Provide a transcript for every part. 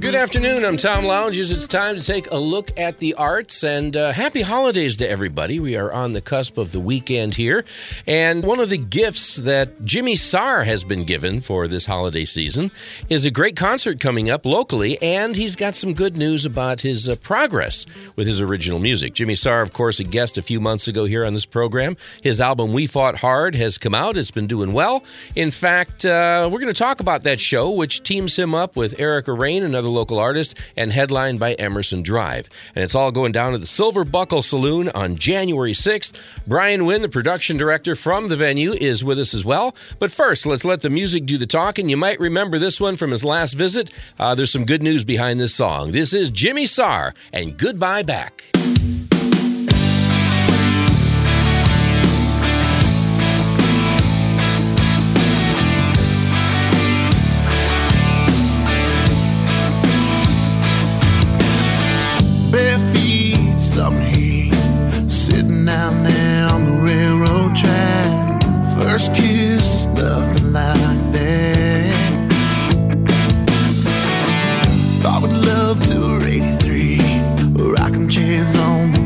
Good afternoon. I'm Tom Lounges. It's time to take a look at the arts, and happy holidays to everybody. We are on the cusp of the weekend here, and one of the gifts that Jimmy Sarr has been given for this holiday season is a great concert coming up locally, and he's got some good news about his progress with his original music. Jimmy Sarr, of course, a guest a few months ago here on this program. His album, We Fought Hard, has come out. It's been doing well. In fact, we're going to talk about that show, which teams him up with Erica Rain, another local artist, and headlined by Emerson Drive. And it's all going down at the Silver Buckle Saloon on January 6th. Brian Wynn, the production director from the venue, is with us as well. But first, let's let the music do the talking. You might remember this one from his last visit. There's some good news behind this song. This is Jimmy Sarr and Goodbye Back. Bare feet, summer heat, sitting down there on the railroad track. First kiss is nothing like that. Thought we'd love till we're 83, rocking chairs on the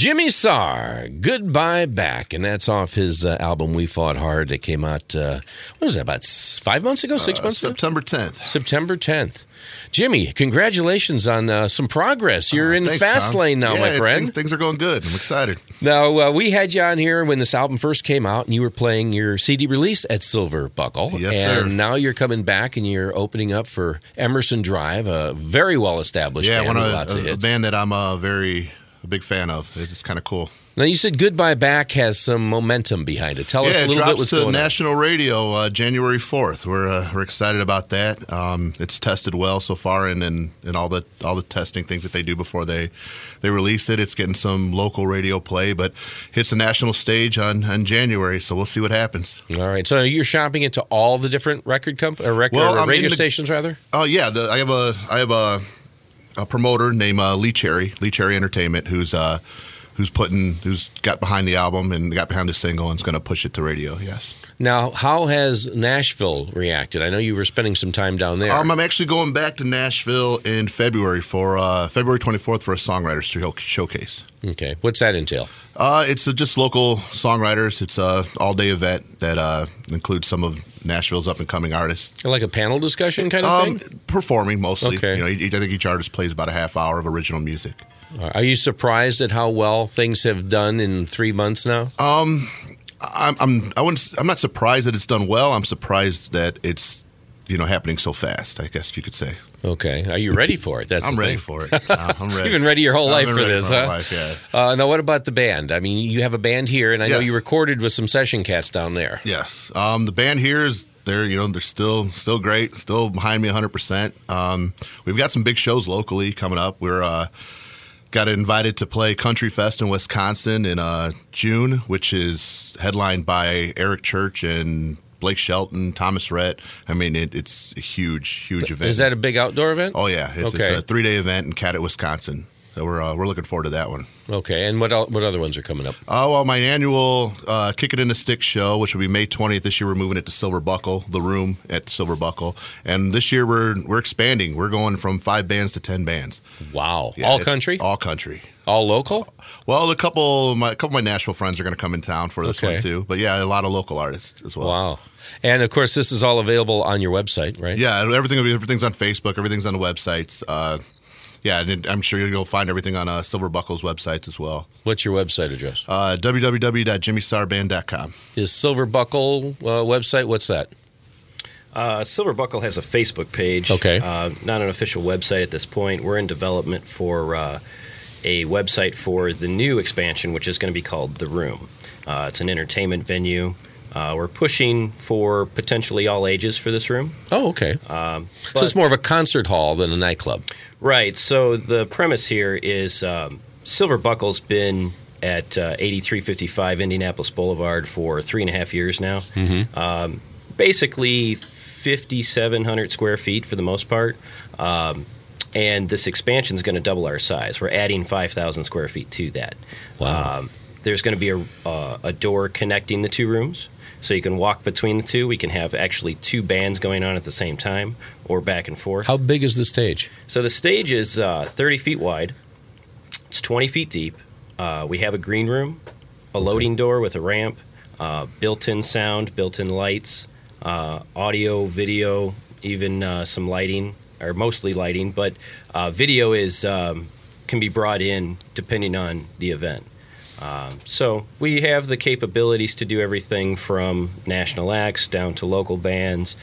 Jimmy Sarr, Goodbye Back, and that's off his album We Fought Hard that came out, what was that, about 5 months ago, 6 months ago? September 10th. September 10th. Jimmy, congratulations on some progress. You're in fast lane now, my friend. Things are going good. I'm excited. Now, we had you on here when this album first came out, and you were playing your CD release at Silver Buckle. Yes, sir. And now you're coming back, and you're opening up for Emerson Drive, a very well-established band with lots of hits. A band that I'm a big fan of. It's kind of cool. Now, you said Goodbye Back has some momentum behind it. Tell us a little bit what's going on. It drops to national radio January 4th. We're excited about that. It's tested well so far, and all the testing things that they do before they release it. It's getting some local radio play, but hits the national stage on January, so we'll see what happens. All right. So you're shopping it to all the different radio stations, rather? Oh, yeah. I have a promoter named Lee Cherry Entertainment, who's got behind the album and got behind the single and is going to push it to radio, yes. Now, how has Nashville reacted? I know you were spending some time down there. I'm actually going back to Nashville in February for February 24th for a songwriters showcase. Okay. What's that entail? It's just local songwriters. It's an all-day event that includes some of Nashville's up-and-coming artists. Like a panel discussion kind of thing? Performing, mostly. Okay. I think each artist plays about a half hour of original music. Are you surprised at how well things have done in 3 months now? I'm not surprised that it's done well. I'm surprised that it's happening so fast, I guess you could say. Okay. Are you ready for it? I'm ready for it. I'm ready. You've been ready your whole life for this, huh? Life, yeah. Now, what about the band? I mean, you have a band here, and I know you recorded with some session cats down there. Yes. The band here is they're still great, still behind me 100%. We've got some big shows locally coming up. We're got invited to play Country Fest in Wisconsin in June, which is headlined by Eric Church and Blake Shelton, Thomas Rhett. I mean, it's a huge event. Is that a big outdoor event? Oh, yeah. It's a 3-day event in Cadott, Wisconsin. So we're looking forward to that one. Okay, and what other ones are coming up? Well, my annual Kick It in the Stick show, which will be May 20th. This year we're moving it to Silver Buckle, the Room at Silver Buckle, and this year we're expanding. We're going from 5 bands to 10 bands. Wow! Yeah, all country? All country. All local? Well, a couple of my Nashville friends are going to come in town for this one too. But yeah, a lot of local artists as well. Wow! And of course, this is all available on your website, right? Yeah, everything's on Facebook. Everything's on the websites. Yeah, and I'm sure you'll find everything on Silver Buckle's websites as well. What's your website address? www.jimmysarrband.com. Is Silver Buckle website? What's that? Silver Buckle has a Facebook page. Okay. Not an official website at this point. We're in development for a website for the new expansion, which is going to be called The Room. It's an entertainment venue. We're pushing for potentially all ages for this room. Oh, okay. So it's more of a concert hall than a nightclub. Right. So the premise here is Silver Buckle's been at 8355 Indianapolis Boulevard for 3.5 years now. Mm-hmm. Basically 5,700 square feet for the most part. And this expansion is going to double our size. We're adding 5,000 square feet to that. Wow. There's going to be a door connecting the two rooms. So you can walk between the two. We can have actually 2 bands going on at the same time or back and forth. How big is the stage? So the stage is 30 feet wide. It's 20 feet deep. We have a green room, a loading door with a ramp, built-in sound, built-in lights, audio, video, even some lighting, or mostly lighting. But video can be brought in depending on the event. So we have the capabilities to do everything from national acts down to local bands.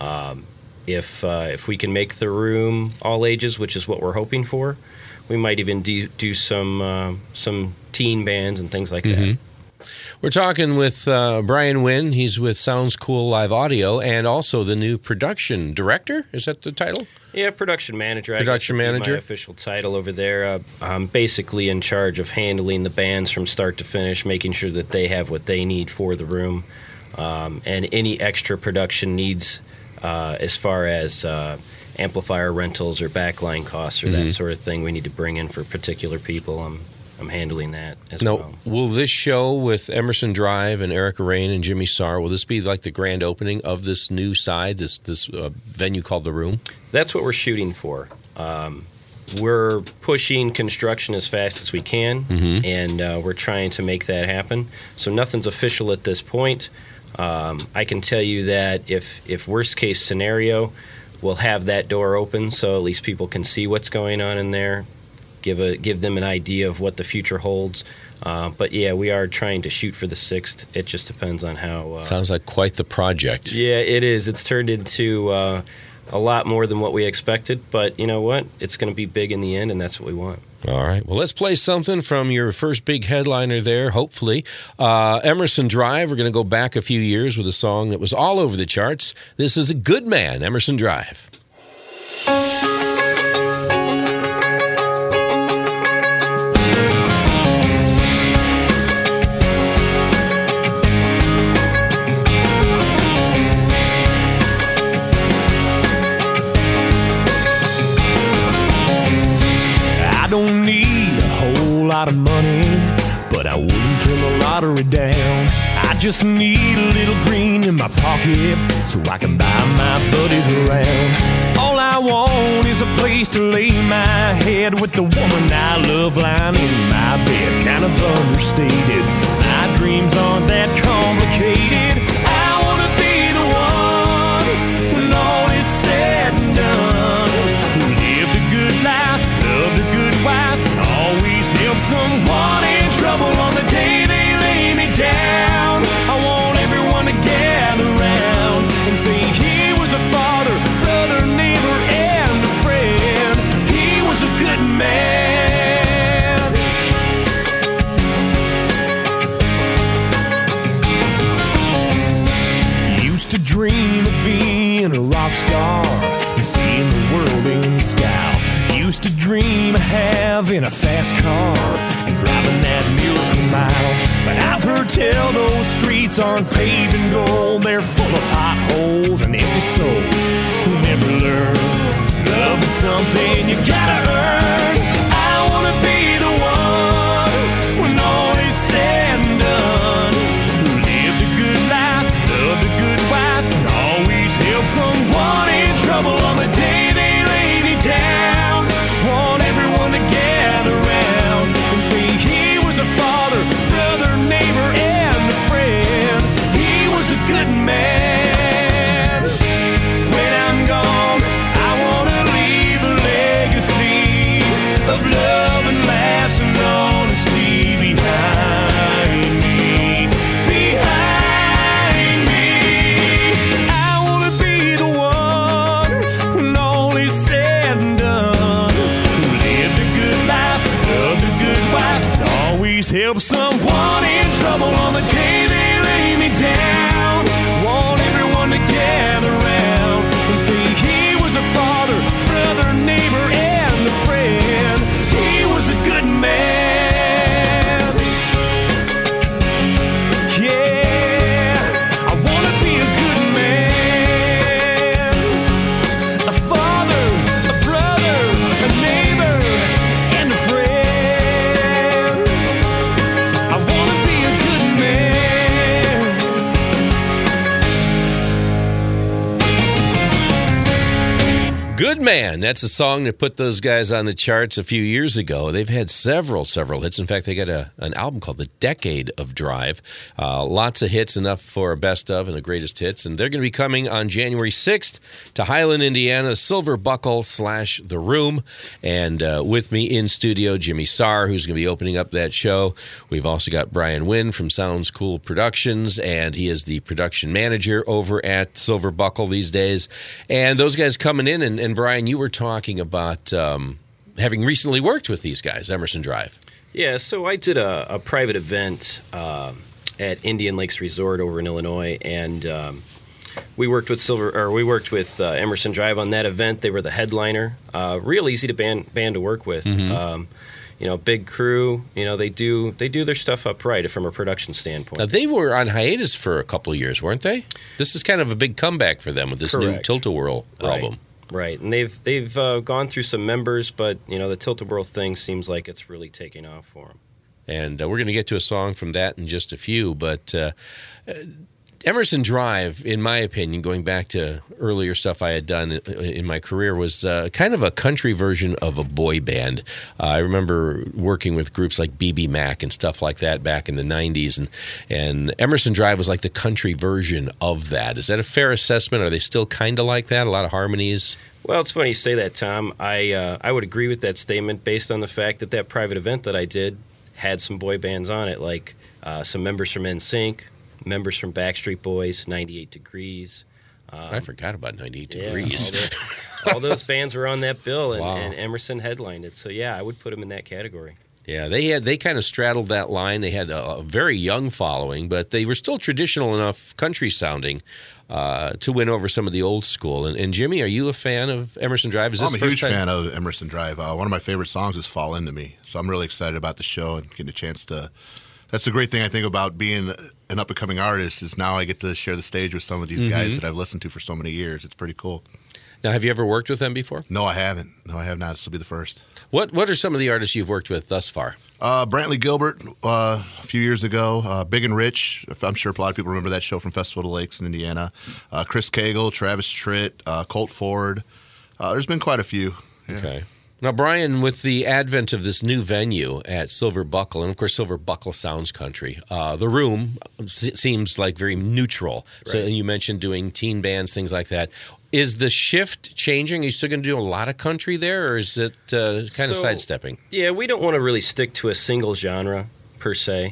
If we can make the room all ages, which is what we're hoping for, we might even do some teen bands and things like that. We're talking with Brian Wynn. He's with Sounds Cool Live Audio and also the new production director. Is that the title? Yeah, production manager. Production manager. My official title over there. I'm basically in charge of handling the bands from start to finish, making sure that they have what they need for the room, and any extra production needs as far as amplifier rentals or backline costs or that sort of thing we need to bring in for particular people. I'm handling that as well. Will this show with Emerson Drive and Erica Rain and Jimmy Sarr, will this be like the grand opening of this new side, this venue called The Room? That's what we're shooting for. we're pushing construction as fast as we can, and we're trying to make that happen. So nothing's official at this point. I can tell you that if worst case scenario, we'll have that door open so at least people can see what's going on in there, give them an idea of what the future holds. But yeah, we are trying to shoot for the 6th. It just depends on how. Sounds like quite the project. Yeah, it is. It's turned into a lot more than what we expected. But you know what? It's going to be big in the end, and that's what we want. All right. Well, let's play something from your first big headliner there, hopefully. Emerson Drive. We're going to go back a few years with a song that was all over the charts. This is A Good Man, Emerson Drive. Lot of money, but I wouldn't turn the lottery down. I just need a little green in my pocket so I can buy my buddies around. All I want is a place to lay my head with the woman I love lying in my bed. Kind of understated, my dreams aren't that complicated. I want to be the one when all is said and done, who lived a good life, loved a good wife, always help someone in trouble on the day they lay me down. I want everyone to gather round and say he was a father, brother, neighbor, and a friend. He was a good man. Used to dream of being a rock star and seeing the world in style. Used to dream of having a fast car and driving that Miracle Mile. But I've heard tell those streets aren't paved in gold. They're full of potholes and empty souls who never learn. Love is something you gotta earn. I wanna be the one when all is said and done, who lived a good life, loved a good wife, and always helped someone in trouble on the day they lay me down. Want everyone to gather round and say he was a father, brother, neighbor, and a friend. He was a good man. When I'm gone, I want to leave a legacy of love and laughs and honesty behind me. Behind me. I want to be the one when all is said and done, always help someone in trouble on the day they lay me down. Want everyone to gather round and say he was a father, brother, neighbor, and a friend. He was a good man. Yeah, I want to be a good man. A father, a brother, a neighbor, and a friend. Good Man. That's a song that put those guys on the charts a few years ago. They've had several hits. In fact, they got an album called The Decade of Drive. Lots of hits, enough for a best of and the greatest hits. And they're going to be coming on January 6th to Highland, Indiana, Silver Buckle / The Room. And with me in studio, Jimmy Sarr, who's going to be opening up that show. We've also got Brian Wynn from Sounds Cool Productions, and he is the production manager over at Silver Buckle these days. And those guys coming in, and Brian, you were talking about having recently worked with these guys, Emerson Drive. Yeah, so I did a private event at Indian Lakes Resort over in Illinois, and we worked with Emerson Drive on that event. They were the headliner. Real easy to band to work with. Mm-hmm. Big crew. They do their stuff up right from a production standpoint. Now, they were on hiatus for a couple of years, weren't they? This is kind of a big comeback for them with this new Tilt-A-Whirl album. Right, and they've gone through some members, but the Tilt-A-Whirl thing seems like it's really taking off for them. And we're going to get to a song from that in just a few, but Emerson Drive, in my opinion, going back to earlier stuff I had done in my career, was kind of a country version of a boy band. I remember working with groups like BB Mac and stuff like that back in the 90s, and Emerson Drive was like the country version of that. Is that a fair assessment? Are they still kind of like that? A lot of harmonies? Well, it's funny you say that, Tom. I would agree with that statement based on the fact that private event that I did had some boy bands on it, like some members from NSYNC, members from Backstreet Boys, 98 Degrees. I forgot about 98 Degrees. All those bands were on that bill, and, Wow. and Emerson headlined it. So, yeah, I would put them in that category. Yeah, they kind of straddled that line. They had a very young following, but they were still traditional enough country sounding to win over some of the old school. And Jimmy, are you a fan of Emerson Drive? Is this I'm a the huge first time? fan of Emerson Drive. One of my favorite songs is Fall Into Me. So I'm really excited about the show and getting a chance to. That's the great thing I think about being an up-and-coming artist is now I get to share the stage with some of these guys that I've listened to for so many years. It's pretty cool. Now, have you ever worked with them before? No, I haven't. No, I have not. This will be the first. What are some of the artists you've worked with thus far? Brantley Gilbert a few years ago. Big and Rich. I'm sure a lot of people remember that show from Festival of the Lakes in Indiana. Chris Cagle, Travis Tritt, Colt Ford. There's been quite a few. Yeah. Okay. Now, Brian, with the advent of this new venue at Silver Buckle, and of course Silver Buckle sounds country, the room seems like very neutral. Right. So you mentioned doing teen bands, things like that. Is the shift changing? Are you still going to do a lot of country there, or is it kind of sidestepping? Yeah, we don't want to really stick to a single genre, per se.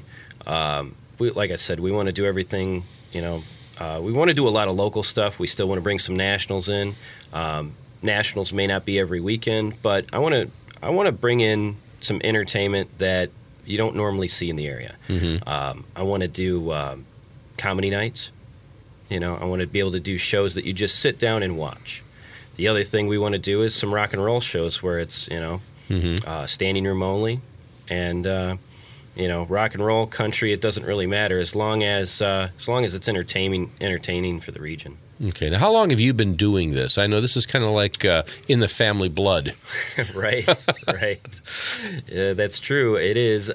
Like I said, we want to do everything, we want to do a lot of local stuff. We still want to bring some nationals in. Nationals may not be every weekend, but I want to bring in some entertainment that you don't normally see in the area. I want to do comedy nights. I want to be able to do shows that you just sit down and watch. The other thing we want to do is some rock and roll shows where it's standing room only, and rock and roll, country. It doesn't really matter as long as it's entertaining for the region. Okay. Now, how long have you been doing this? I know this is kind of like in the family blood. Right. Yeah, that's true. It is.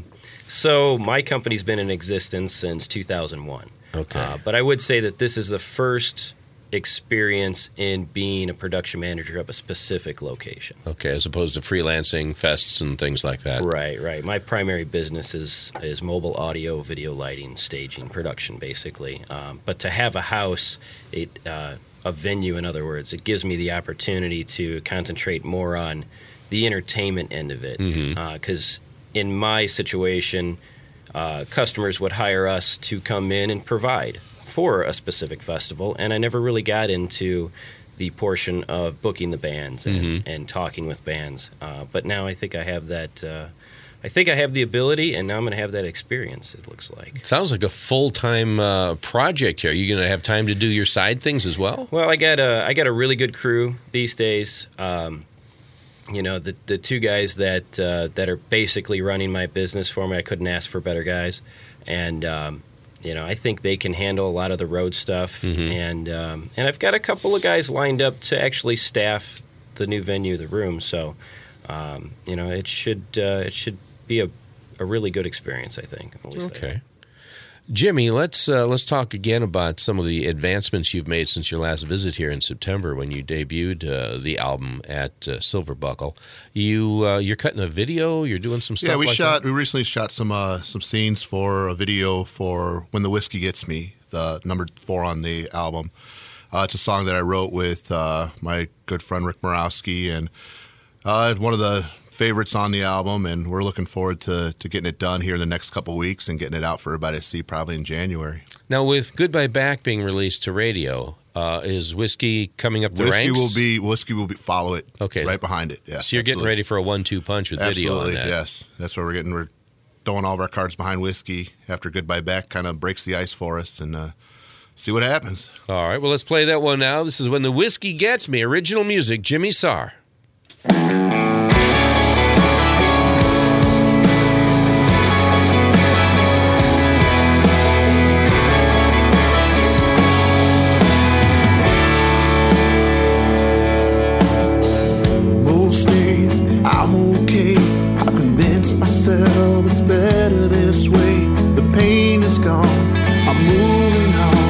So my company's been in existence since 2001. Okay. But I would say that this is the first experience in being a production manager of a specific location. Okay, as opposed to freelancing, fests, and things like that. Right. My primary business is mobile audio, video lighting, staging, production, basically. But to have a house, a venue, in other words, it gives me the opportunity to concentrate more on the entertainment end of it. Because in my situation, customers would hire us to come in and provide for a specific festival, and I never really got into the portion of booking the bands and talking with bands. But now I think I have that. I think I have the ability, and now I'm going to have that experience. It looks like. Sounds like a full-time project here. Are you going to have time to do your side things as well? Well, I got a really good crew these days. The two guys that are basically running my business for me. I couldn't ask for better guys, and. I think they can handle a lot of the road stuff, and I've got a couple of guys lined up to actually staff the new venue, the room. So, it should be a really good experience, I think. Okay. Jimmy, let's talk again about some of the advancements you've made since your last visit here in September when you debuted the album at Silver Buckle. You're cutting a video. You're doing some stuff. Yeah, we recently shot some scenes for a video for "When the Whiskey Gets Me," the number 4 on the album. It's a song that I wrote with my good friend Rick Morawski, and one of the favorites on the album, and we're looking forward to getting it done here in the next couple of weeks and getting it out for everybody to see probably in January. Now, with Goodbye Back being released to radio, is Whiskey coming up the ranks? Whiskey will follow it right behind it. Yes, so you're getting ready for a 1-2 punch with video on that. Yes. That's where we're throwing all of our cards behind Whiskey after Goodbye Back kind of breaks the ice for us and see what happens. All right, well, let's play that one now. This is When the Whiskey Gets Me, original music, Jimmy Sarr. It's better this way. The pain is gone. I'm moving on.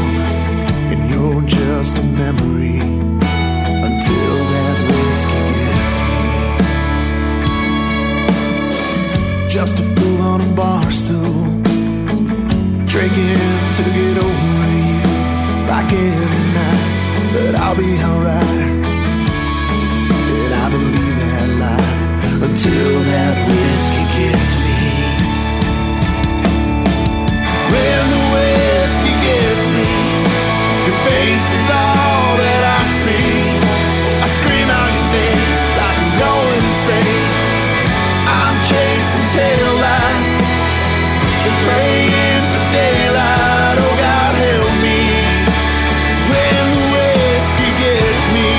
face is all that I see. I scream out your name like I'm going insane. I'm chasing taillights and praying for daylight. Oh God, help me when the whiskey gets me.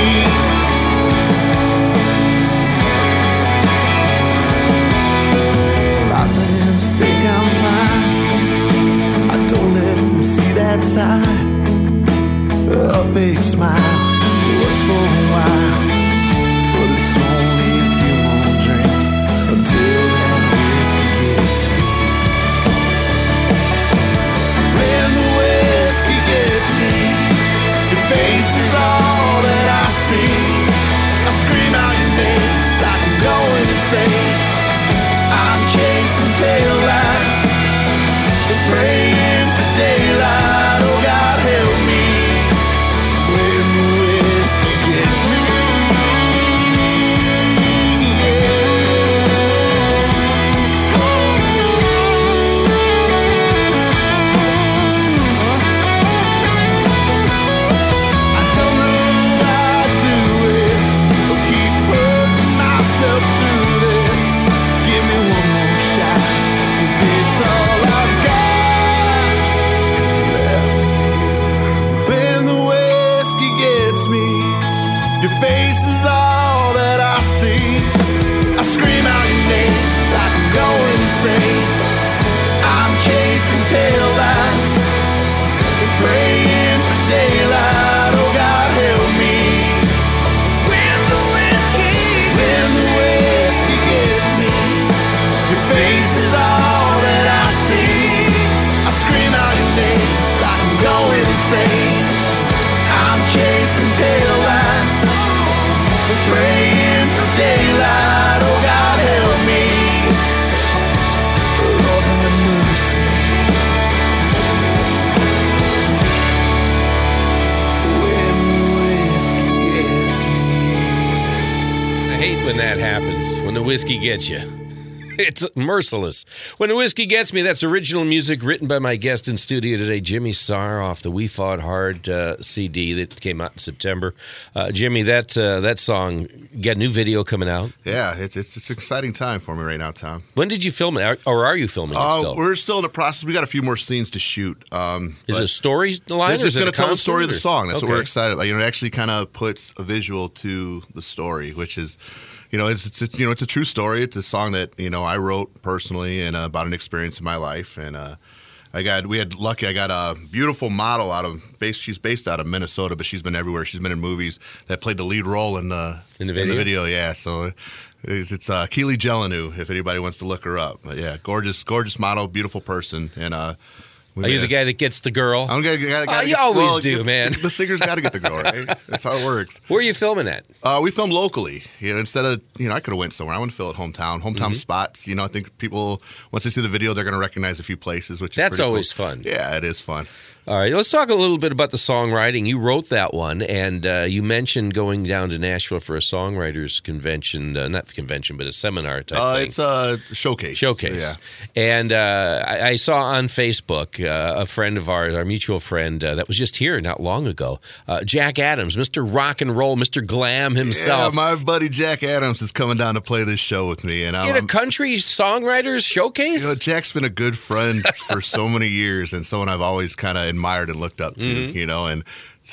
My friends think I'm fine. I don't let them see that side. A fake smile works for a while, but it's only a few more drinks until that whiskey gets me. When the whiskey gets me, your face is all that I see. I scream out your name like I'm going insane. I'm chasing taillights and praying for daylight. Oh God, help me when the whiskey gets me. I don't know how I do it, but keep hurting myself through this. Give me one more shot, 'cause it's all I've got left of you. When the whiskey gets me, your face is all that I see. I scream out your name like I'm going insane. I'm chasing taillights and praying for daylight. Oh God, help me when the whiskey gets me. Your face is all that I see. I scream out your name like I'm going insane. I'm chasing taillights and praying for daylight. Oh God, help me. Lord have mercy. When the whiskey gets me. I hate when that happens, when the whiskey gets you. It's merciless. When the whiskey gets me, that's original music written by my guest in studio today, Jimmy Sarr, off the We Fought Hard CD that came out in September. Jimmy, that song, you got a new video coming out. Yeah, it's an exciting time for me right now, Tom. When did you film it, or are you filming it still? We're still in the process. We got a few more scenes to shoot. Is it a storyline? It's just going to tell the story of the song. That's what we're Okay. excited about. It actually kind of puts a visual to the story, which is, it's a true story. It's a song that I wrote personally and about an experience in my life. And I got a beautiful model she's based out of Minnesota, but she's been everywhere. She's been in movies that played the lead role in the video. Yeah, so it's Keely Jelenu, if anybody wants to look her up. But yeah, gorgeous model, beautiful person, and Are you the guy that gets the girl? I'm the guy You always do, man. The singer's got to get the girl, right? That's how it works. Where are you filming at? We film locally. Instead of I could have went somewhere. I want to film at hometown spots. I think people, once they see the video, they're going to recognize a few places, which That's is pretty always cool. fun. Yeah, it is fun. All right, let's talk a little bit about the songwriting. You wrote that one, and you mentioned going down to Nashville for a songwriters convention, not convention, but a seminar type thing. It's a showcase. Showcase. Yeah. And I saw on Facebook a friend of ours, our mutual friend, that was just here not long ago, Jack Adams, Mr. Rock and Roll, Mr. Glam himself. Yeah, my buddy Jack Adams is coming down to play this show with me. And In a country songwriters showcase? Jack's been a good friend for so many years and someone I've always kind of admired and looked up to, and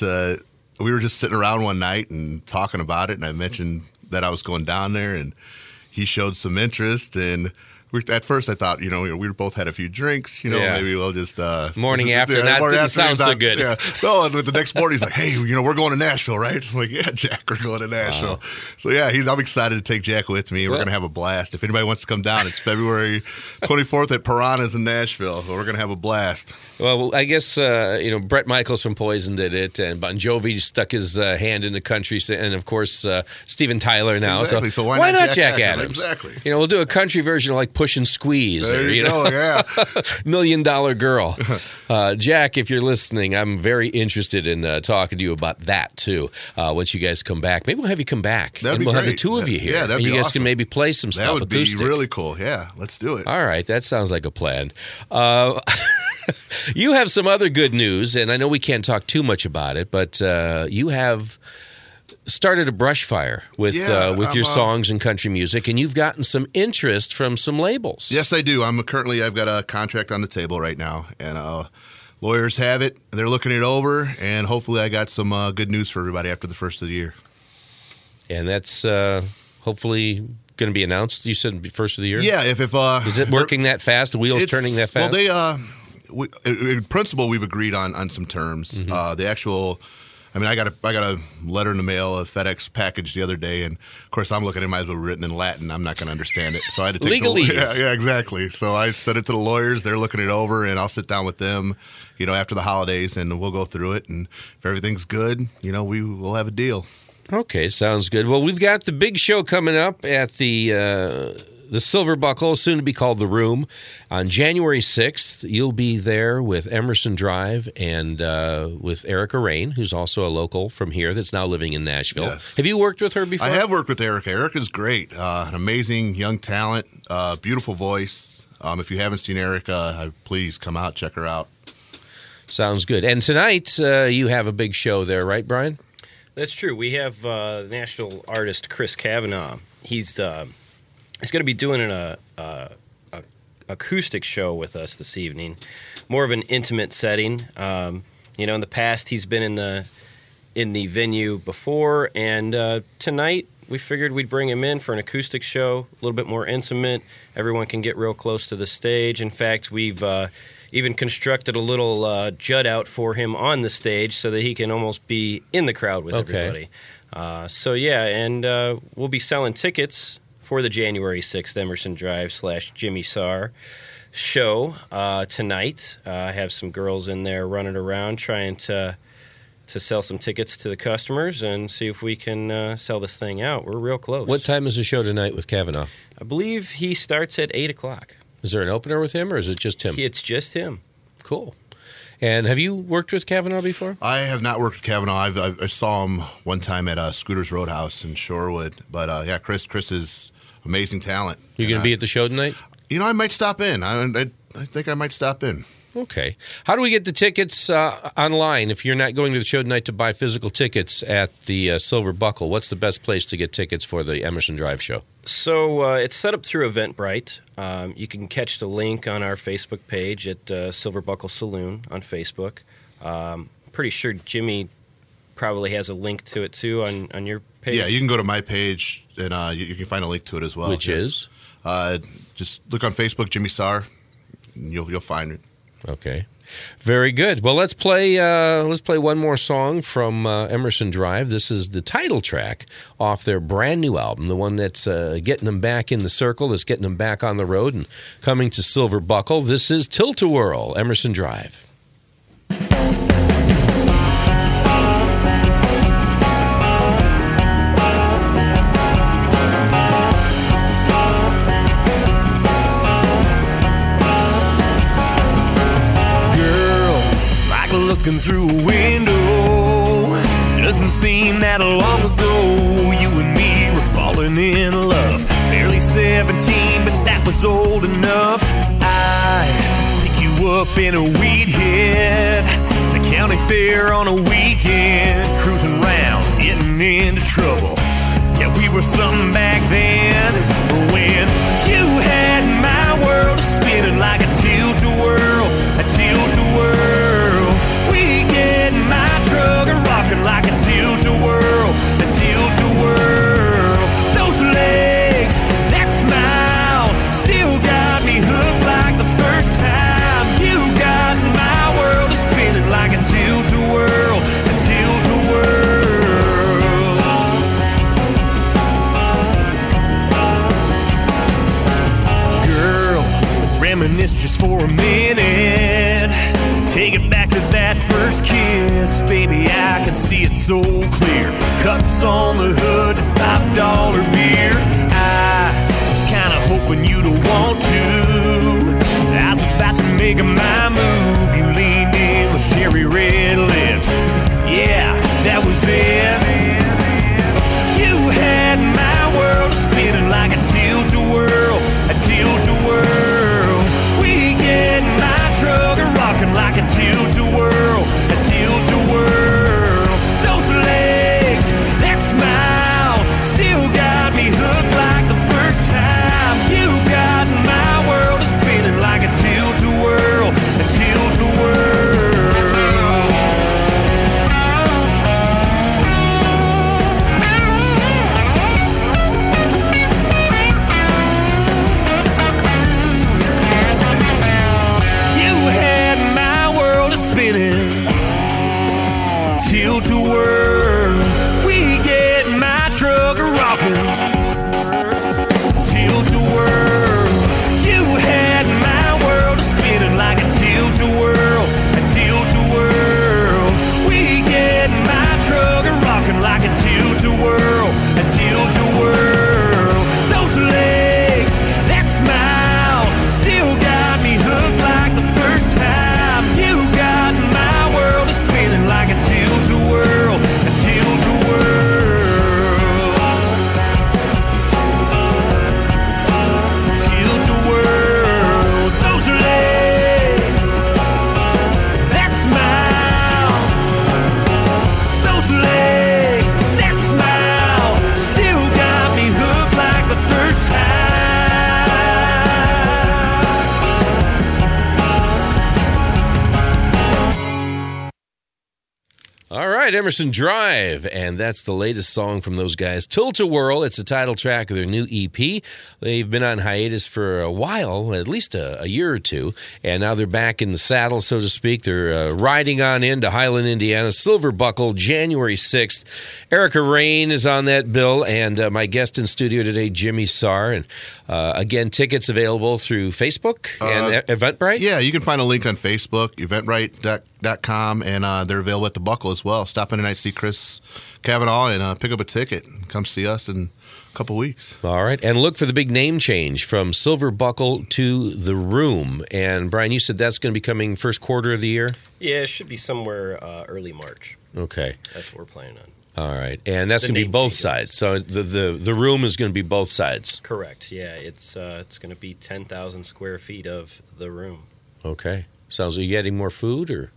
we were just sitting around one night and talking about it, and I mentioned that I was going down there, and he showed some interest, and at first I thought, we both had a few drinks, maybe we'll just... morning after, that didn't sound so good. Yeah. No, and the next morning he's like, hey, we're going to Nashville, right? I'm like, yeah, Jack, we're going to Nashville. Wow. So yeah, I'm excited to take Jack with me. We're going to have a blast. If anybody wants to come down, it's February 24th at Piranha's in Nashville. We're going to have a blast. Well, I guess, Bret Michaels from Poison did it, and Bon Jovi stuck his hand in the country, and of course, Steven Tyler now. Exactly. So why not Jack Adams? Exactly. We'll do a country version of like Push and Squeeze. There you go, yeah. $1 Million Girl. Jack, if you're listening, I'm very interested in talking to you about that, too, once you guys come back. Maybe we'll have you come back, that'd and be we'll great. have the two of you here. Yeah, that'd and be you guys awesome. can maybe play some stuff That would acoustic. be really cool. Yeah, let's do it. All right, that sounds like a plan. You have some other good news, and I know we can't talk too much about it, but you have started a brush fire with your songs and country music, and you've gotten some interest from some labels. Yes, I do. I've got a contract on the table right now, and lawyers have it. They're looking it over, and hopefully I got some good news for everybody after the first of the year. And that's hopefully going to be announced, you said, first of the year? Yeah. If is it working that fast? The wheels turning that fast? Well, in principle, we've agreed on some terms. Mm-hmm. The actual... I mean, I got a letter in the mail, a FedEx package the other day, and of course I'm looking at it, might as well written in Latin. I'm not going to understand it, so I had to take legalese. Yeah, exactly. So I sent it to the lawyers. They're looking it over, and I'll sit down with them, after the holidays, and we'll go through it. And if everything's good, we will have a deal. Okay, sounds good. Well, we've got the big show coming up at the Silver Buckle, soon to be called The Room. On January 6th, you'll be there with Emerson Drive and with Erica Rain, who's also a local from here that's now living in Nashville. Yes. Have you worked with her before? I have worked with Erica. Erica's great. An amazing young talent, beautiful voice. If you haven't seen Erica, please come out, check her out. Sounds good. And tonight, you have a big show there, right, Brian? That's true. We have national artist Chris Kavanaugh. He's going to be doing an acoustic show with us this evening, more of an intimate setting. In the past he's been in the venue before, and tonight we figured we'd bring him in for an acoustic show, a little bit more intimate. Everyone can get real close to the stage. In fact, we've even constructed a little jut out for him on the stage so that he can almost be in the crowd with everybody. And we'll be selling tickets for the January 6th Emerson Drive / Jimmy Sarr show tonight. I have some girls in there running around trying to sell some tickets to the customers and see if we can sell this thing out. We're real close. What time is the show tonight with Kavanaugh? I believe he starts at 8 o'clock. Is there an opener with him, or is it just him? It's just him. Cool. And have you worked with Kavanaugh before? I have not worked with Kavanaugh. I saw him one time at Scooter's Roadhouse in Shorewood. But, Chris is amazing talent. You're going to be at the show tonight? I might stop in. I think I might stop in. Okay. How do we get the tickets online if you're not going to the show tonight to buy physical tickets at the Silver Buckle? What's the best place to get tickets for the Emerson Drive show? So it's set up through Eventbrite. You can catch the link on our Facebook page at Silver Buckle Saloon on Facebook. Pretty sure Jimmy probably has a link to it too on your page. Yeah, you can go to my page and you can find a link to it as well. Which is? Just look on Facebook, Jimmy Sarr, and you'll find it. Okay. Very good. Well, let's play one more song from Emerson Drive. This is the title track off their brand new album, the one that's getting them back in the circle, that's getting them back on the road and coming to Silver Buckle. This is Tilt-A-Whirl, Emerson Drive. Looking through a window, doesn't seem that long ago. You and me were falling in love. Barely 17, but that was old enough. I pick you up in a weed hit, the county fair on a weekend, cruising around, getting into trouble. Yeah, we were something back then. When you had my world spinning like a tilt-a-whirl, a tilt-a-whirl. My truck rocking like a tilt-a-whirl, a tilt-a-whirl. Those legs, that smile, still got me hooked like the first time. You got my world spinning like a tilt-a-whirl, a tilt-a-whirl. Girl, let's reminisce just for a minute. Take it back to that first kiss, baby, I can see it so clear. Cups on the hood, $5 beer. I was kinda hoping you'd want to. I was about to make my move. You leaned in with cherry red lips. Yeah, that was it. You had my world spinning like a tilt-a-whirl, a tilt-a-whirl. We get my truck rocking All right, Emerson Drive, and that's the latest song from those guys. Tilt-A-Whirl, it's the title track of their new EP. They've been on hiatus for a while, at least a year or two, and now they're back in the saddle, so to speak. They're riding on into Highland, Indiana, Silver Buckle, January 6th. Erica Rain is on that bill, and my guest in studio today, Jimmy Sarr. And again, tickets available through Facebook and Eventbrite? Yeah, you can find a link on Facebook, eventbrite.com, and they're available at the Buckle as well. Stop in tonight, see Chris Cavanaugh, and pick up a ticket. Come see us in a couple weeks. All right, and look for the big name change from Silver Buckle to The Room. And Brian, you said that's going to be coming first quarter of the year? Yeah, it should be somewhere early March. Okay. That's what we're planning on. All right, and that's going to be both sides. So the room is going to be both sides. Correct. Yeah, it's going to be 10,000 square feet of the room. Okay. Sounds like you're getting more food, or?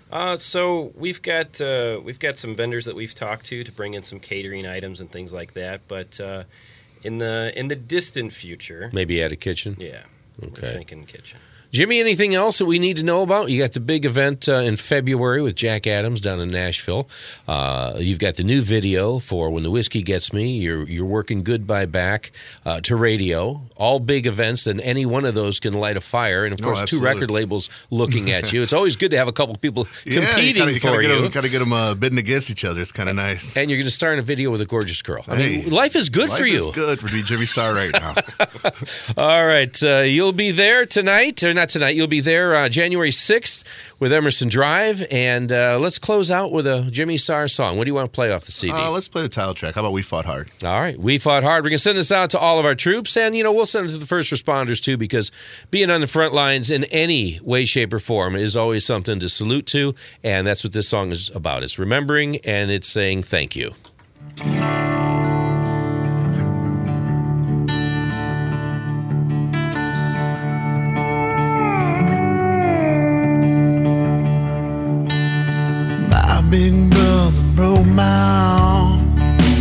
So we've got some vendors that we've talked to bring in some catering items and things like that. But in the distant future, Maybe at a kitchen. yeah, Okay. we're thinking kitchen. Jimmy, anything else that we need to know about? You got the big event in February with Jack Adams down in Nashville. You've got the new video for When the Whiskey Gets Me. You're working Goodbye Back to radio. All big events, and any one of those can light a fire. And, of course, two absolutely. record labels looking at you. It's always good to have a couple people competing for you. Got to get them bidding against each other. It's kind of nice. And you're going to star in a video with a gorgeous girl. I Hey, mean, life is good for you. Life is good for Jimmy Sarr right now. All right. You'll be there tonight, or not tonight. You'll be there January 6th with Emerson Drive. And let's close out with a Jimmy Sarr song. What do you want to play off the CD? Let's play the title track. How about We Fought Hard? All right. We Fought Hard. We're going to send this out to all of our troops. And, we'll send it to the first responders, too, because being on the front lines in any way, shape, or form is always something to salute to. And that's what this song is about. It's remembering, and it's saying thank you. My big brother broke my arm.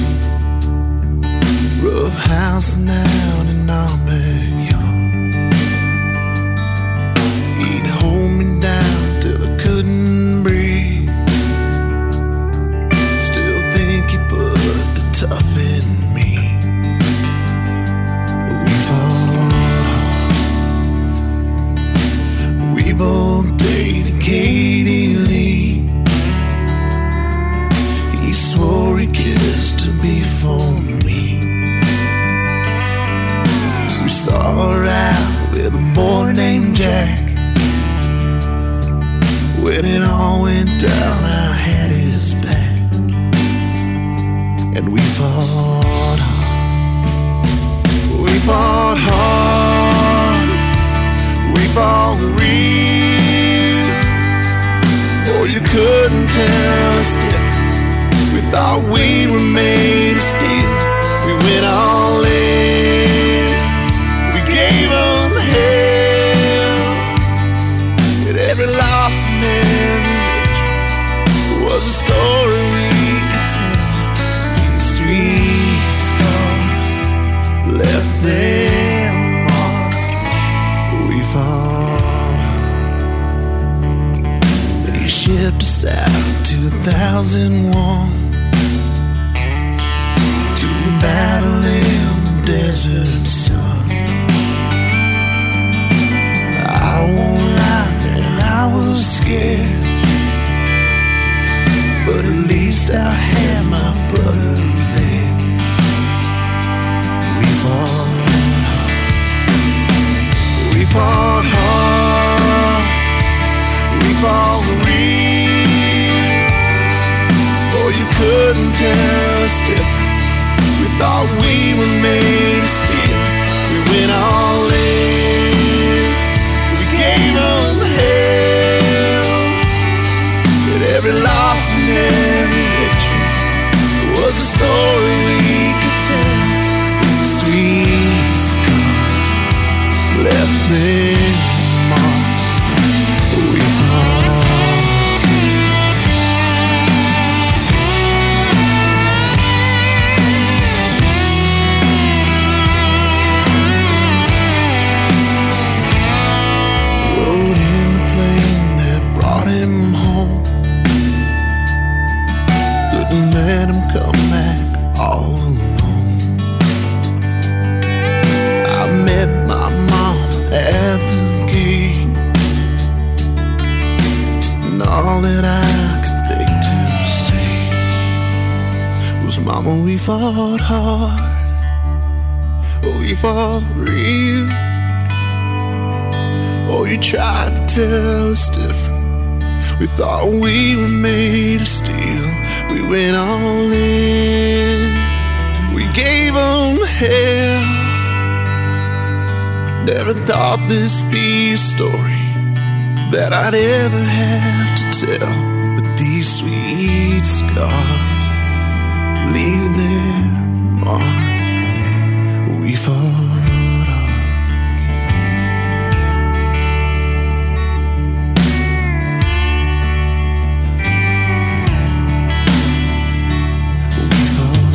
Rough house down in our backyard. He'd hold me down till I couldn't breathe. Still think he put the tough in me. We fought hard. We both dated Katie Lee. He swore he kissed her before me. We saw her out with a boy named Jack. When it all went down, I had his back. And we fought hard. We fought hard. We fought real. Oh, you couldn't tell us different. We thought we were made of steel. We went all in. We gave them hell. And every loss and every victory was a story we could tell. These sweet scars left their mark. We fought hard. They shipped us out 2001. Battle in the desert sun. I won't lie, man, I was scared. But at least I had my brother there. We fought hard. We fought hard. We fought real. Oh, you couldn't tell us different. We thought we were made of steel. We went all in. We gave them hell. But every loss and every victory was a story we could tell. Sweet scars left their mark. We fought. So mama, we fought hard. Oh, we fought real. Oh, you tried to tell us different. We thought we were made of steel. We went all in. We gave them hell. Never thought this be a story that I'd ever have to tell. But these sweet scars leave their mark. We fought hard. We fought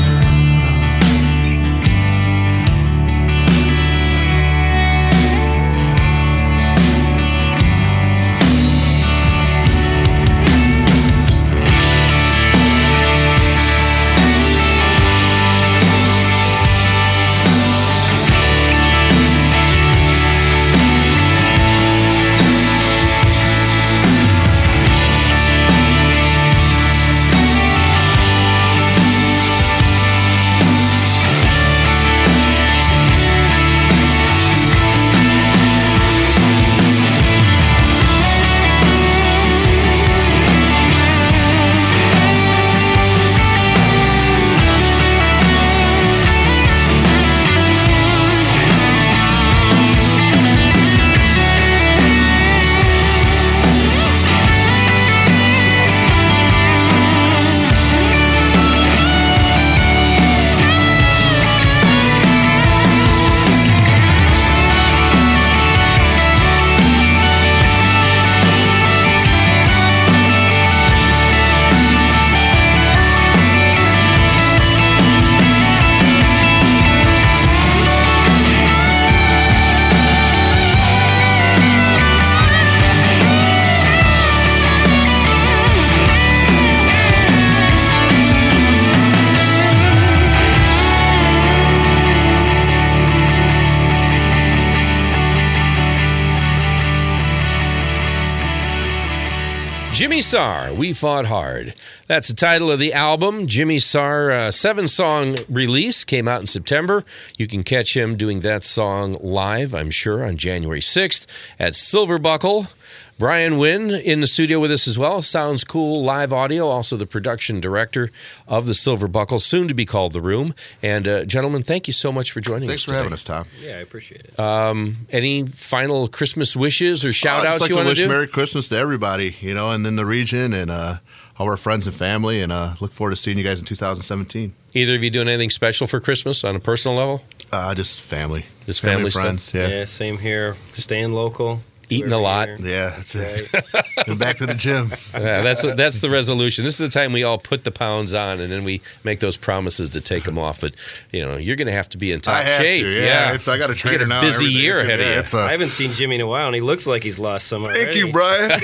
Jimmy Sarr, We Fought Hard. That's the title of the album. Jimmy Sarr, 7-song release, came out in September. You can catch him doing that song live, I'm sure, on January 6th at Silver Buckle. Brian Wynn in the studio with us as well. Sounds Cool live audio, also the production director of the Silver Buckle, soon to be called The Room. And gentlemen, thank you so much for joining us. Thanks for having us, Tom. Yeah, I appreciate it. Any final Christmas wishes or shout-outs you want to do? Wish Merry Christmas to everybody, and in the region and all our friends and family, and look forward to seeing you guys in 2017. Either of you doing anything special for Christmas on a personal level? Just family. Just family friends, stuff? Yeah, same here. Staying local. Eating a lot. Yeah, that's it. And back to the gym. Yeah, that's the resolution. This is the time we all put the pounds on, and then we make those promises to take them off. But you're going to have to be in top shape. Yeah. I got a trainer now. Busy year ahead of you. I haven't seen Jimmy in a while, and he looks like he's lost some already. Thank you, Brian.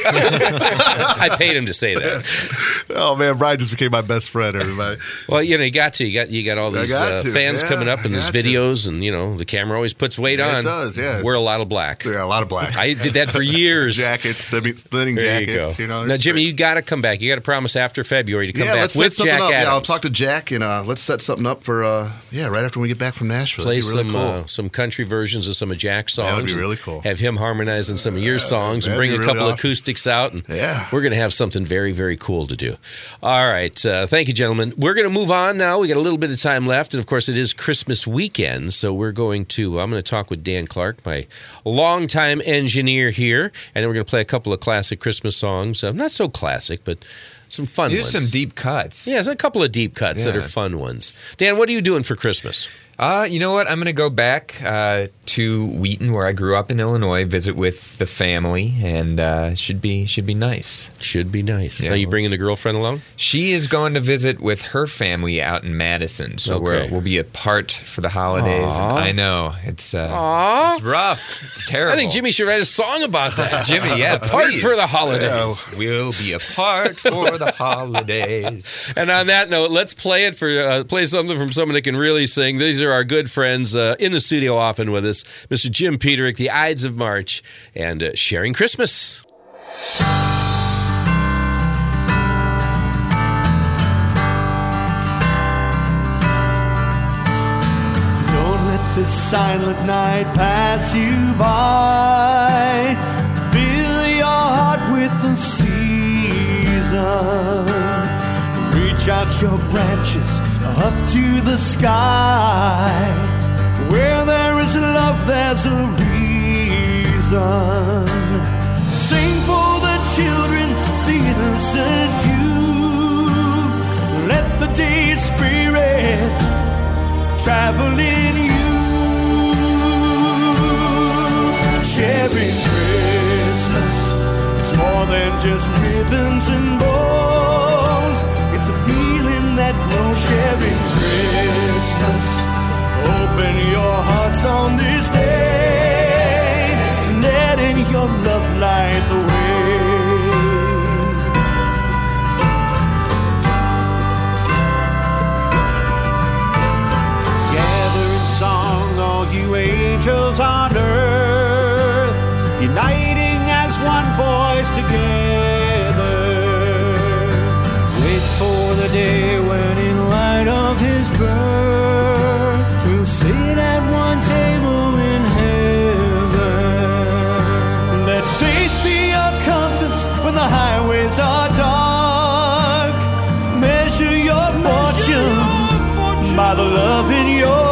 I paid him to say that. Oh man, Brian just became my best friend. Everybody. Well, you got to. You got all these fans coming up, and there's videos, and the camera always puts weight on. It does. Yeah. Wear a lot of black. Yeah, a lot of black. I did that for years. Jackets, thinning there jackets. You go. Now, Jimmy, you got to come back. You got to promise after February to come back let's with set something Jack up. Adams. Yeah, I'll talk to Jack and let's set something up for right after we get back from Nashville. Play really cool. Some country versions of some of Jack's songs. That would be really cool. Have him harmonizing some of your songs and bring a couple acoustics out. And we're going to have something very, very cool to do. All right. Thank you, gentlemen. We're going to move on now. We got a little bit of time left, and of course, it is Christmas weekend, so I'm going to talk with Dan Clark, my longtime engineer here, and then we're going to play a couple of classic Christmas songs. Not so classic, but some fun ones. There's some deep cuts. Yeah, there's a couple of deep cuts that are fun ones. Dan, what are you doing for Christmas? You know what? I'm going to go back to Wheaton, where I grew up in Illinois, visit with the family, and should be nice. Should be nice. Yeah. Are you bringing the girlfriend along? She is going to visit with her family out in Madison, so we'll be apart for the holidays. And I know it's rough. It's terrible. I think Jimmy should write a song about that. Jimmy, apart for the holidays. Yeah. We'll be apart for the holidays. And on that note, let's play it for play something from someone that can really sing. These are our good friends in the studio often with us, Mr. Jim Peterick, the Ides of March, and Sharing Christmas. It's 3 o'clock, 3 o'clock. this silent night pass you by. Fill your heart with the season. Reach out your branches up to the sky. Where there is love, there's a reason. Sing for the children, the innocent few. Let the day spirit travel in you. Sharing Christmas, it's more than just ribbons and bows. It's a feeling that grows. Sharing Christmas, open your hearts on this day, letting your love light the way. You angels on earth, uniting as one voice together. Wait for the day when in light of his birth we'll sit at one table in heaven. Let faith be your compass when the highways are dark. Measure your fortune by the love in your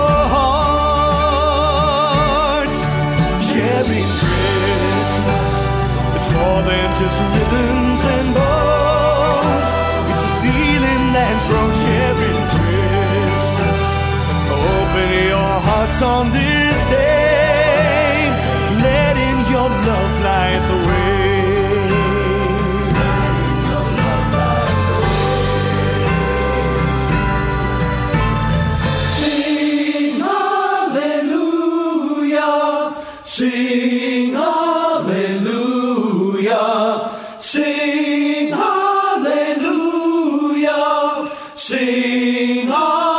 Christmas, it's more than just ribbons and bows. It's a feeling that grows. Sharing Christmas, open your hearts on this day, letting your love light the way. Sing hallelujah, sing hallelujah, sing hallelujah, sing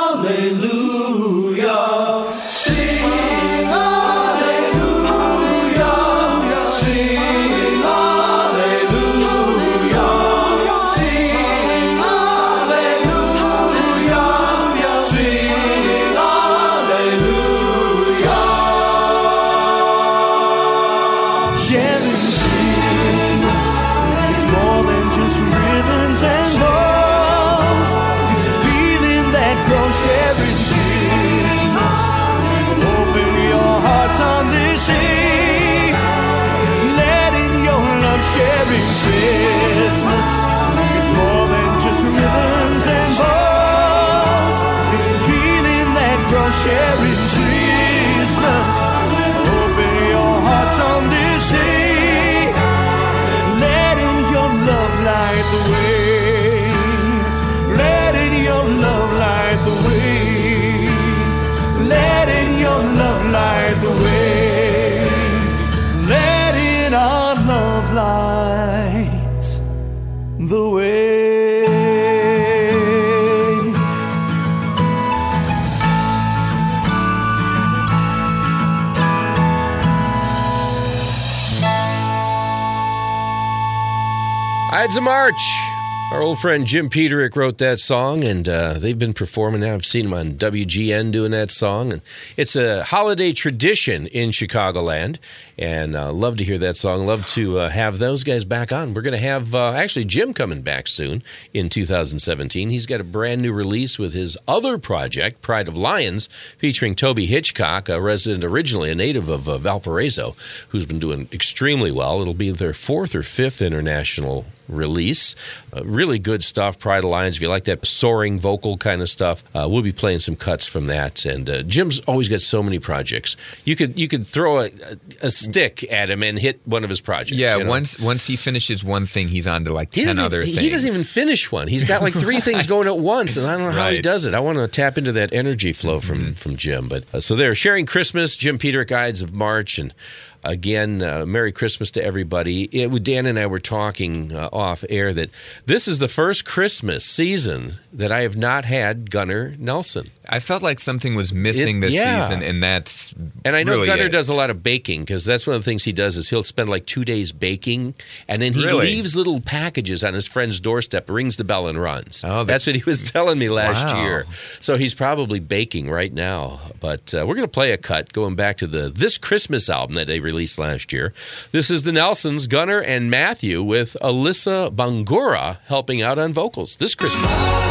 hallelujah, sing hallelujah, sing hallelujah, sing hallelujah, sing hallelujah. Sharing Christmas, it's more than just ribbons and bows. It's a feeling that grows. Sharing Christmas, open your hearts on this day, letting your love. Sharing Christmas, it's more than just ribbons and bows. It's a feeling that grows. Sharing Christmas, open your hearts on this day, letting your love light the way, letting your love light the way, letting your love light the way, letting our love light the way. Ides of March. Our old friend Jim Peterick wrote that song, and they've been performing now. I've seen them on WGN doing that song. And it's a holiday tradition in Chicagoland, and love to hear that song. Love to have those guys back on. We're going to have, actually, Jim coming back soon in 2017. He's got a brand new release with his other project, Pride of Lions, featuring Toby Hitchcock, a resident originally, a native of Valparaiso, who's been doing extremely well. It'll be their 4th or 5th international release. Really good stuff, Pride of Lions. If you like that soaring vocal kind of stuff, we'll be playing some cuts from that. And Jim's always got so many projects. You could throw a stick at him and hit one of his projects. Yeah, you know? once he finishes one thing, he's on to like 10 other things. He doesn't even finish one. He's got like 3 things going at once, and I don't know how he does it. I want to tap into that energy flow from Jim. But so they're sharing Christmas, Jim Peterick, Ides of March, and again, Merry Christmas to everybody. Dan and I were talking off air that this is the first Christmas season that I have not had Gunnar Nelson. I felt like something was missing this season, and that's And I know really Gunnar it. does a lot of baking, because that's one of the things he does is he'll spend like 2 days baking, and then he Really? leaves little packages on his friend's doorstep, rings the bell, and runs. Oh, that's what he was telling me last Wow. year. So he's probably baking right now. But we're going to play a cut going back to the This Christmas album that they released last year. This is the Nelsons, Gunnar and Matthew, with Alyssa Bangura helping out on vocals this Christmas.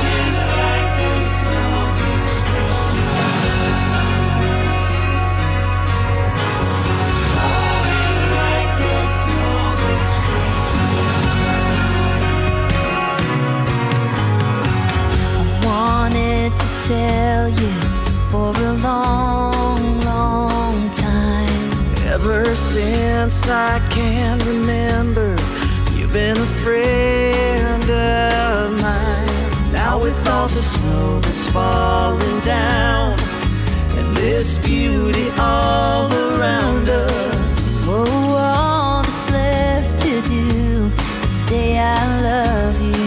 Tell you for a long, long time. Ever since I can remember, you've been a friend of mine. Now with all the snow that's falling down and this beauty all around us, Whoa, all that's left to do is say I love you.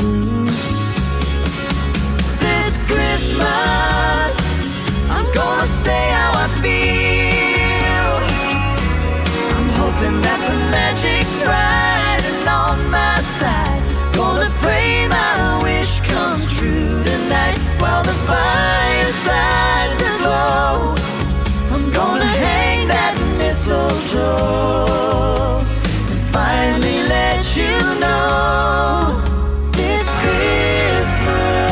Christmas, I'm gonna say how I feel. I'm hoping that the magic's right and on my side. Gonna pray my wish comes true tonight while the firesides aglow. I'm gonna hang that mistletoe and finally let you know this Christmas.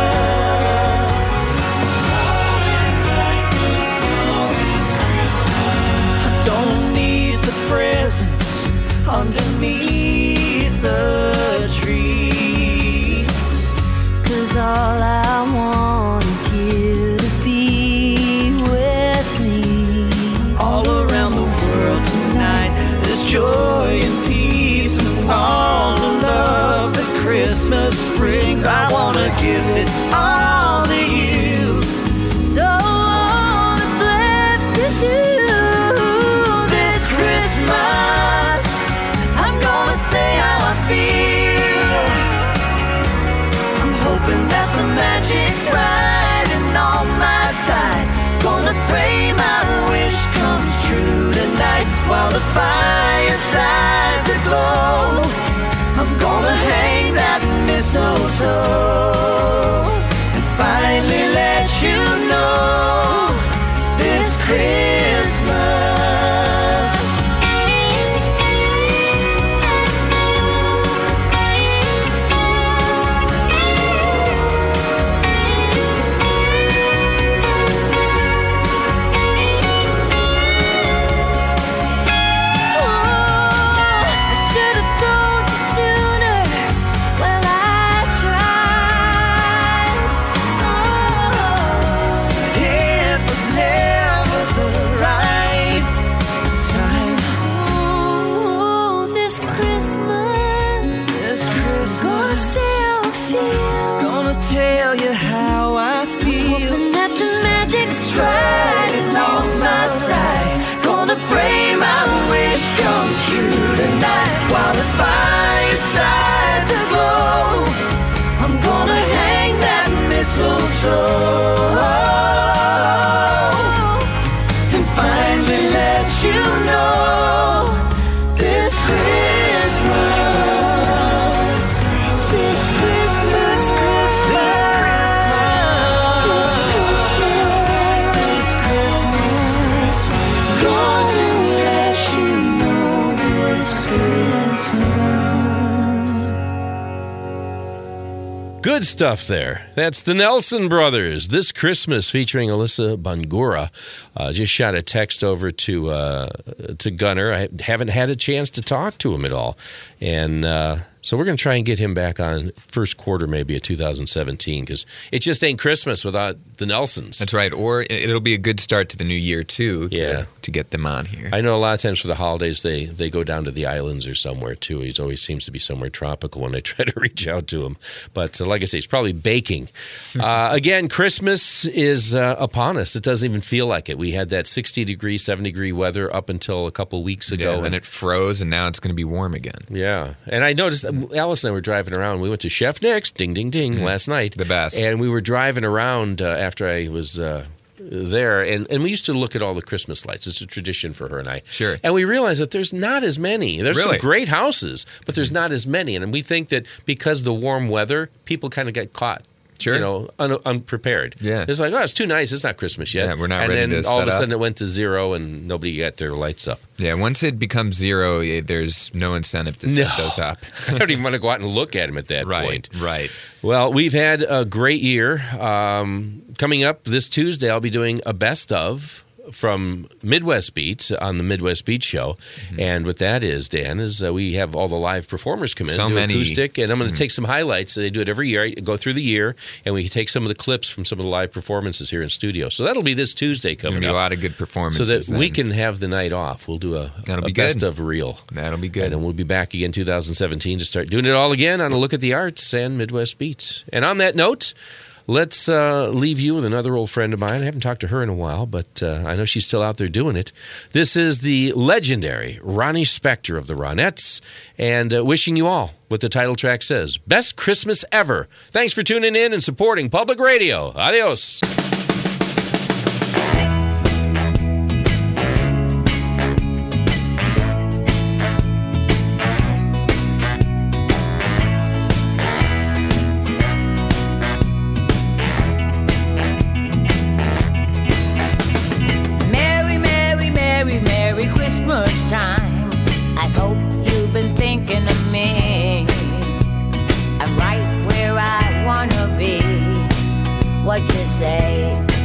Underneath the tree, 'Cause all I want is you to be with me. all around the world tonight, there's joy and peace and all the love that Christmas brings. I wanna give it all to you. So all that's left to do This Christmas, I'm gonna say how I feel. I'm hoping that the magic's right and on my side. Gonna pray my wish comes true tonight while the firesides aglow. I'm gonna hang that mistletoe and finally let you know this Christmas. It was never the right time. this Christmas. This Gonna Christmas, say how I feel. gonna tell you how I feel. Hoping that the magic's Right and on my side, gonna pray my wish comes true tonight while the firesides aglow. I'm gonna hang that mistletoe and finally let you know this Christmas. This Christmas, This Christmas, gonna let you know this Christmas. Good stuff there. That's the Nelson Brothers. This Christmas featuring Alyssa Bangura. Just shot a text over to Gunnar. I haven't had a chance to talk to him at all. And so we're going to try and get him back on first quarter maybe of 2017 because it just ain't Christmas without the Nelsons. That's right. Or it'll be a good start to the new year, too, to get them on here. I know a lot of times for the holidays they go down to the islands or somewhere, too. He always seems to be somewhere tropical when I try to reach out to him. But like I say, he's probably baking. Again, Christmas is upon us. It doesn't even feel like it. We had that 60-degree, 70-degree weather up until a couple weeks ago. Yeah, and then it froze, and now it's going to be warm again. Yeah. And I noticed Alice and I were driving around. We went to Chef Nick's, ding, ding, ding, last night. The best. And we were driving around after I was there, and we used to look at all the Christmas lights. It's a tradition for her and I. Sure. And we realized that there's not as many. There's some great houses, but there's not as many. And we think that because of the warm weather, people kind of get caught. Sure. Unprepared. Yeah. It's like, oh, it's too nice. It's not Christmas yet. Yeah, we're not and ready then to set all of a sudden up. it went to 0 and nobody got their lights up. Yeah, once it becomes 0, there's no incentive to set those up. I don't even want to go out and look at them at that point. Right. Well, we've had a great year. Coming up this Tuesday, I'll be doing a best of from Midwest Beats on the Midwest Beats Show. Mm-hmm. And what that is, Dan, is we have all the live performers come in, do acoustic, and I'm going to take some highlights. They do it every year. I go through the year, and we take some of the clips from some of the live performances here in studio. So that'll be this Tuesday coming up. There'll be a lot of good performances. So that we can have the night off. We'll do a best of reel. That'll be good. And then we'll be back again 2017 to start doing it all again on A Look at the Arts and Midwest Beats. And on that note, let's leave you with another old friend of mine. I haven't talked to her in a while, but I know she's still out there doing it. This is the legendary Ronnie Spector of the Ronettes, and wishing you all what the title track says, Best Christmas Ever. Thanks for tuning in and supporting Public Radio. Adios. Time. I hope you've been thinking of me. I'm right where I wanna be. What you say?